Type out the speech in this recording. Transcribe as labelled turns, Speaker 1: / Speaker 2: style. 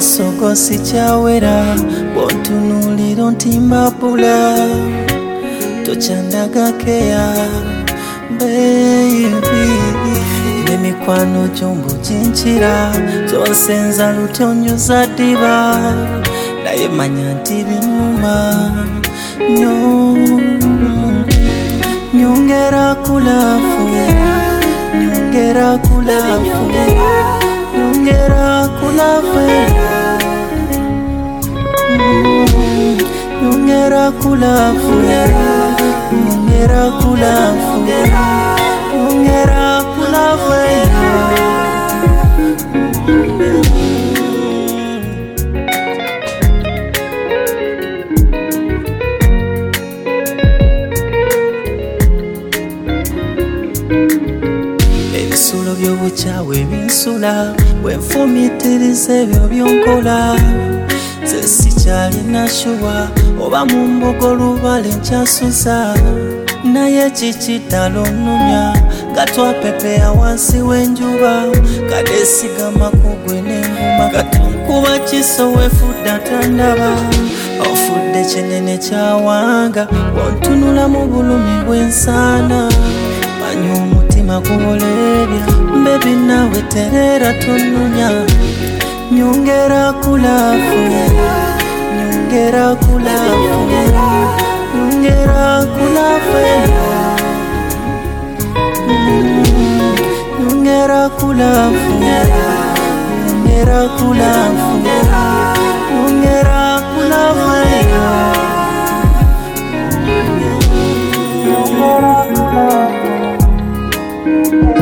Speaker 1: masogo sikyawera bw'ontunuulira ontimbapula tokyandagakeya baby n'emikwano gy'ombuginkira tonsenza lutonyoza ddiba naye manya nti binnuma nyongera kulafu nyongera kulafu nyongera kulafu nyongera kulafu nyongera kulafu nyongera kulafu ebisulo by'obukyawe ebinsula bwenfumitiriza ebyo byonkola nze sikyalina shuwa oba mu mbogo olubale nkyasuza naye kikitalo nnumya gatwapepeya wansi w'enjuba kadesigama kugwe n'enguma katonkuba kisowefudda tandaba ofudde kinene kyawanga ontunula mu bulumi bw'ensana manya omutima guboleebya bebi nawe terera tonunya nyongera kulafu nyongera kulafu nyongera kulafu nyongera kulafu nyongera kulafu nyongera kulafu nyongera kulafu